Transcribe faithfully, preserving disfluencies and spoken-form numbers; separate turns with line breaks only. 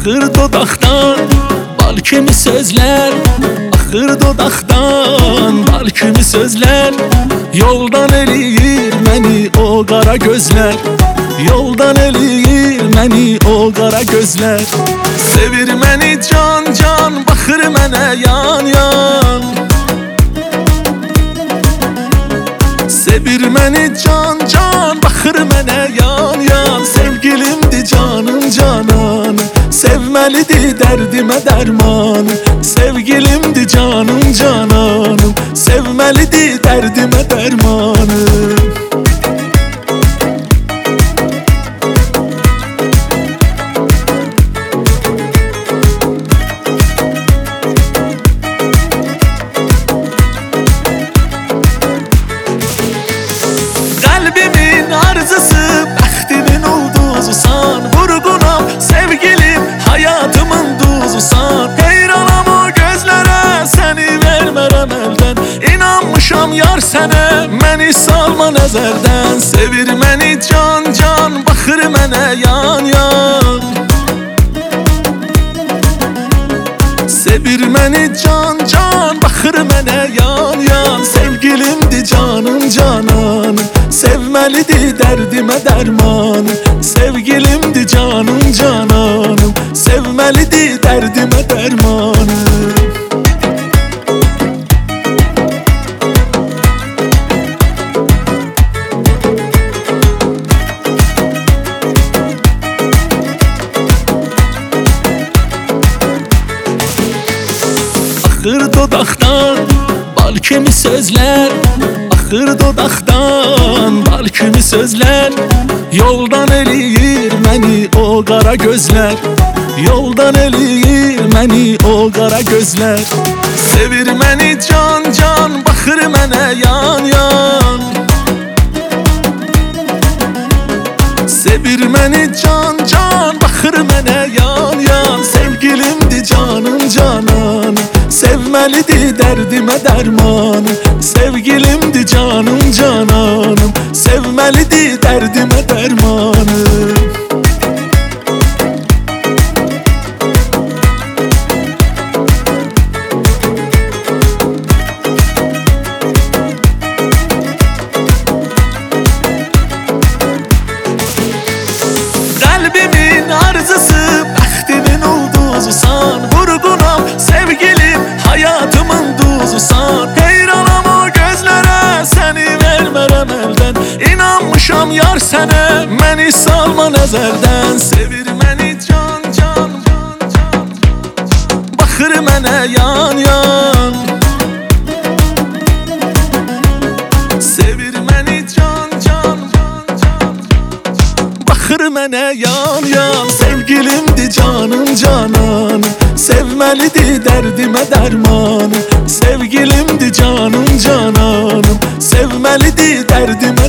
Axır dodaqdan bal kimi sözlər, axır dodaqdan bal kimi sözlər. Yoldan eləyir məni o qara gözlər, yoldan eləyir məni o qara gözlər. Sevir məni can can, baxır mənə yan yan. Sevir məni can can, baxır mənə yan yan. Sevgilimdir canım canan, sevməlidir dərdimə dərman. Sevgilimdir canım cananım, sevməlidir dərdimə dərmanım. Qəlbimin arzusu, bəxtimin ulduzusan. Vurğunam sevgilim, həyatımın duzusan. Heyranam o gözlərə, səni vermərəm əldən. İnanmışam yar sənə, məni salma nəzərdən. Sevir məni can can, baxır mənə yan yan. Sevir məni can can, baxır mənə yan yan. Sevgilimdir canım canan, sevməlidir dərdimə dərman. Sevgilimdir canım cananım, sevməlidir dərdimə dərmanım. Axır dodaqdan bal kimi sözlər, axır dodaqdan bal kimi sözlər. Yoldan eləyir məni o qara gözlər, yoldan eləyir məni o qara gözlər. Sevir məni can can, baxır mənə yan yan. Sevir məni can can, baxır mənə yan yan. Sevgilimdir canım canan, sevməlidir dərdimə dərman. Sevgilimdir canım cananım, sevməlidir dərdimə dərmanım. Qəlbimin arzusu, bəxtimin ulduzusan. Vurğunam sevgilim, həyatımın duzusan. Heyranam o gözlərə, səni vermərəm əldən. İnanmışam yar sənə, məni salma nəzərdən. Sevir məni can can, baxır mənə yan yan. Sevir məni can can, baxır mənə yan yan. Sevgilimdir canım canan, sevməlidir dərdimə dərman. Sevgilimdir canım cananım, sevməlidir dərdimə